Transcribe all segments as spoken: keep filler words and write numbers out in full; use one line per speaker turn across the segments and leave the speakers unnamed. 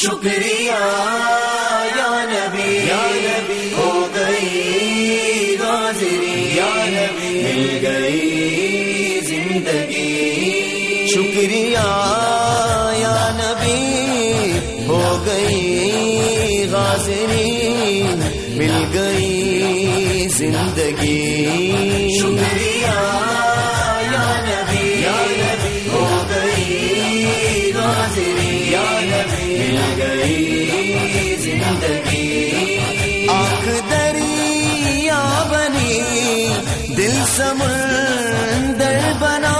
شکریہ یا نبی یا نبی ہو گئی حاضری یا نبی مل گئی زندگی شکریہ یا نبی ہو گئی حاضری مل گئی زندگی شکریہ یا نبی یا نبی ہو گئی حاضری یا نبی مل گئی زندگی آنکھ دریا بنی دل سمندر بنا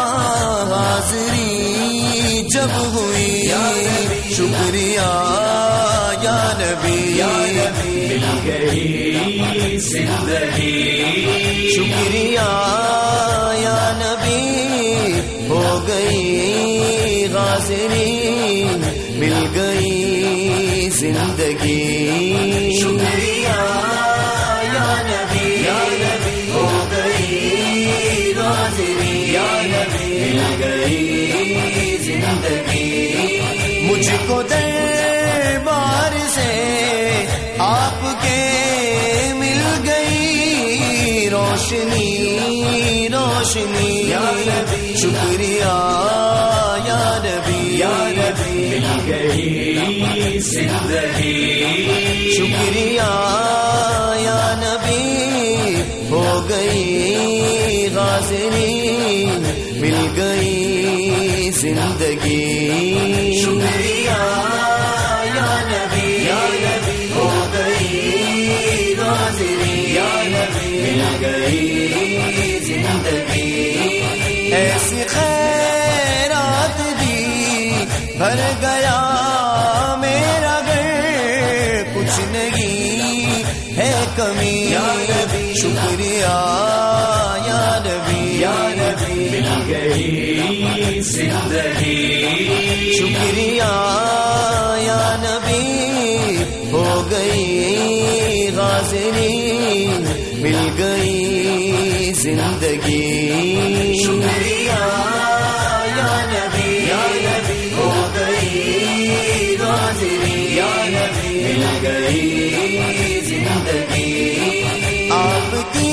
حاضری جب ہوئی شکریہ یا نبی یا نبی مل گئی زندگی شکریہ یا نبی ہو گئی حاضری مل گئی زندگی شکریہ یا نبی یا نبی ہو گئی حاضری یا نبی مل گئی زندگی مجھ کو دربار سے آپ کے مل گئی روشنی روشنی یا نبی شکریہ یا نبی یا نبی مل گئی زندگی شکریہ یا نبی ہو گئی حاضری مل گئی زندگی شکریہ یا نبی یا نبی ہو گئی حاضری یا نبی مل گئی زندگی ایسی خیرات دی بھر گیا میرا گھر کچھ نہیں ہے کمی یا نبی شکریہ یا نبی یا نبی مل گئی زندگی شکریہ یا نبی ہو گئی حاضری مل گئی زندگی شکریہ یا نبی یا نبی ہو گئی حاضری یا نبی مل گئی زندگی آپ کی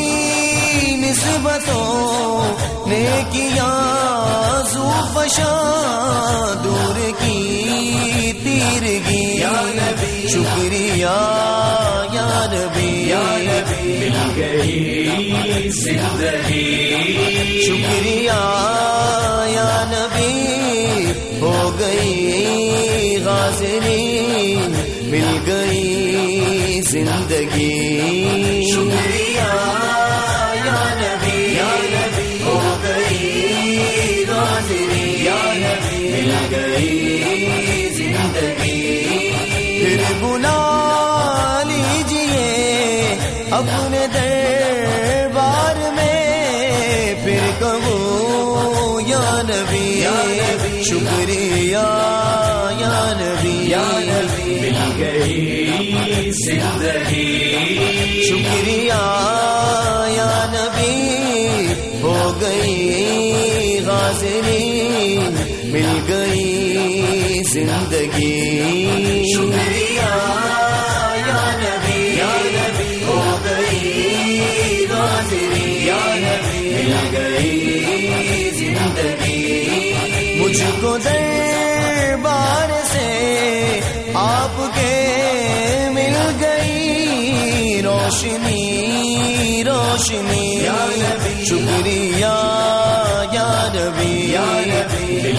نسبتوں نے کیا زوفشاں دور کی تیرگی یا نبی شکریہ یا نبی یا نبی مل گئی زندگی شکریہ یا نبی ہو گئی حاضری مل گئی زندگی شکریہ یا نبی یا نبی ہو گئی حاضری یا نبی مل گئی زندگی پھر بلا لیجیے اپنے دربار میں پھر کہوں یا نبی یا نبی شکریہ یا نبی یا نبی مل گئی زندگی شکریہ یا نبی ہو گئی حاضری مل گئی زندگی شکریہ یا نبی یا نبی ہو گئی حاضری یا نبی مل گئی زندگی مجھ کو دربار سے آپ کے مل گئی روشنی روشنی یا نبی شکریہ یا نبی یا نبی مل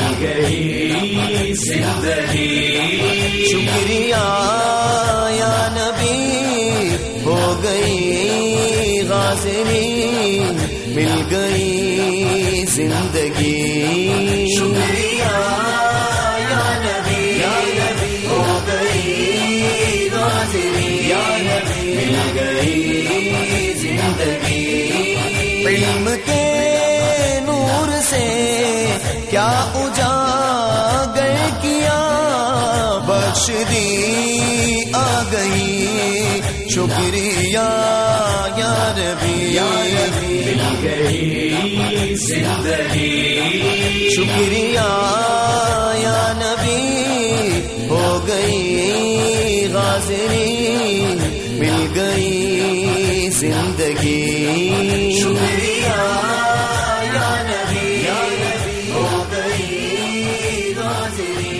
گئی زندگی شکریہ یا نبی ہو گئی حاضری مل گئی زندگی شکریہ یا نبی یا نبی ہو گئی حاضری یا نبی مل گئی زندگی علم کے نور سے کیا اجاگر کیا بخش دی آ گئی شکریہ یا نبی یا نبی مل گئی زندگی شکریہ یا نبی ہو گئی زندگی شکریہ یا نبی ہو گئی حاضری